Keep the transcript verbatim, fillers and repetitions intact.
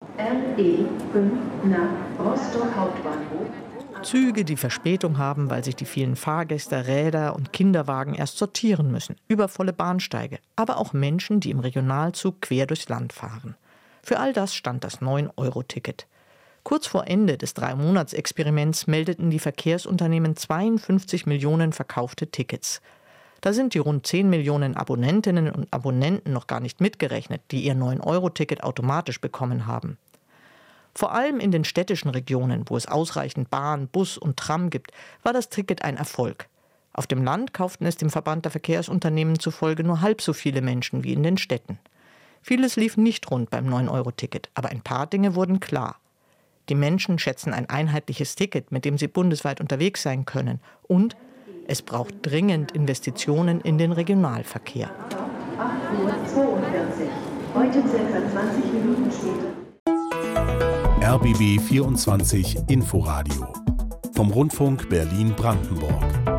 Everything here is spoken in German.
R E fünf nach Rostock Hauptbahnhof. Züge, die Verspätung haben, weil sich die vielen Fahrgäste, Räder und Kinderwagen erst sortieren müssen. Übervolle Bahnsteige. Aber auch Menschen, die im Regionalzug quer durchs Land fahren. Für all das stand das neun Euro Ticket. Kurz vor Ende des Drei-Monats-Experiments meldeten die Verkehrsunternehmen zweiundfünfzig Millionen verkaufte Tickets. Da sind die rund zehn Millionen Abonnentinnen und Abonnenten noch gar nicht mitgerechnet, die ihr neun Euro Ticket automatisch bekommen haben. Vor allem in den städtischen Regionen, wo es ausreichend Bahn, Bus und Tram gibt, war das Ticket ein Erfolg. Auf dem Land kauften es dem Verband der Verkehrsunternehmen zufolge nur halb so viele Menschen wie in den Städten. Vieles lief nicht rund beim neun Euro Ticket, aber ein paar Dinge wurden klar. Die Menschen schätzen ein einheitliches Ticket, mit dem sie bundesweit unterwegs sein können. Und es braucht dringend Investitionen in den Regionalverkehr. acht Uhr zweiundvierzig. Heute circa zwanzig Minuten später. R B B vierundzwanzig Inforadio vom Rundfunk Berlin-Brandenburg.